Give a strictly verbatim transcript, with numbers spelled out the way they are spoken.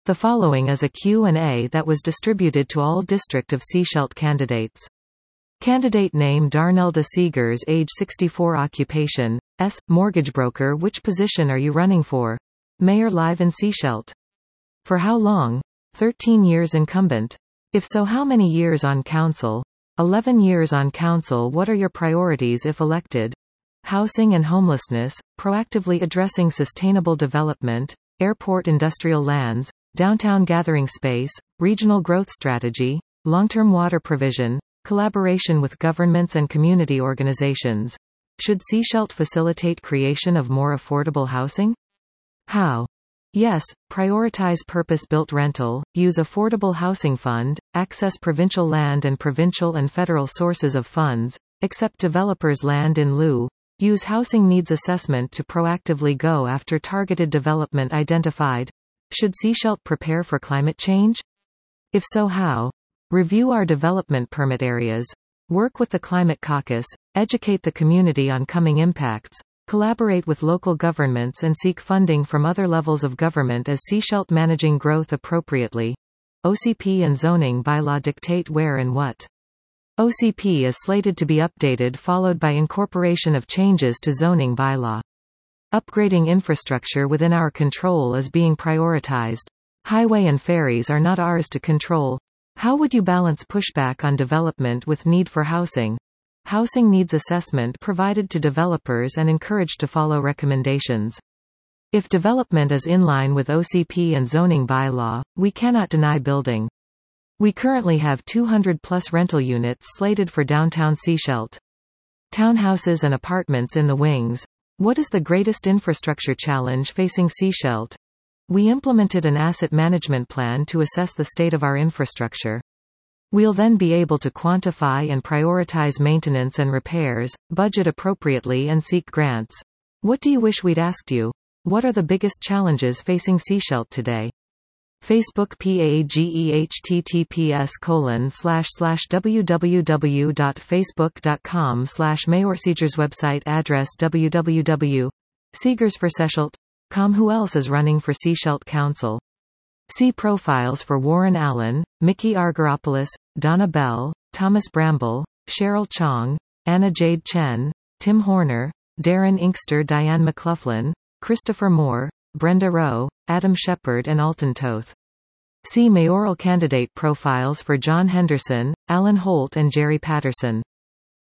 The following is a Q and A that was distributed to all District of Sechelt candidates. Candidate name Darnelda Seegers, age sixty-four, occupation, S, mortgage broker. Which position are you running for? Mayor live in Sechelt. For how long? thirteen years incumbent. If so, how many years on council? eleven years on council. What are your priorities if elected? Housing and homelessness, proactively addressing sustainable development, airport industrial lands, downtown gathering space, regional growth strategy, long-term water provision, collaboration with governments and community organizations. Should Sechelt facilitate creation of more affordable housing? How? Yes, prioritize purpose-built rental, use affordable housing fund, access provincial land and provincial and federal sources of funds, accept developers' land in lieu, use housing needs assessment to proactively go after targeted development identified. Should Sechelt prepare for climate change? If so, how? Review our development permit areas. Work with the Climate Caucus, educate the community on coming impacts, collaborate with local governments and seek funding from other levels of government as Sechelt managing growth appropriately. O C P and zoning bylaw dictate where and what. O C P is slated to be updated, followed by incorporation of changes to zoning bylaw. Upgrading infrastructure within our control is being prioritized. Highway and ferries are not ours to control. How would you balance pushback on development with need for housing? Housing needs assessment provided to developers and encouraged to follow recommendations. If development is in line with O C P and zoning bylaw, we cannot deny building. We currently have two hundred plus rental units slated for downtown Sechelt. Townhouses and apartments in the wings. What is the greatest infrastructure challenge facing Sechelt? We implemented an asset management plan to assess the state of our infrastructure. We'll then be able to quantify and prioritize maintenance and repairs, budget appropriately and seek grants. What do you wish we'd asked you? What are the biggest challenges facing Sechelt today? Facebook page https colon slash slash www.facebook.com slash mayorseegers. Website address www.seegersforsechelt dot com. Who else is running for Sechelt Council? See profiles for Warren Allen, Mickey Argyropoulos, Donna Bell, Thomas Bramble, Cheryl Chong, Anna Jade Chen, Tim Horner, Darren Inkster, Diane McLaughlin, Christopher Moore, Brenda Rowe, Adam Shepard and Alton Toth. See mayoral candidate profiles for John Henderson, Alan Holt and Jerry Patterson.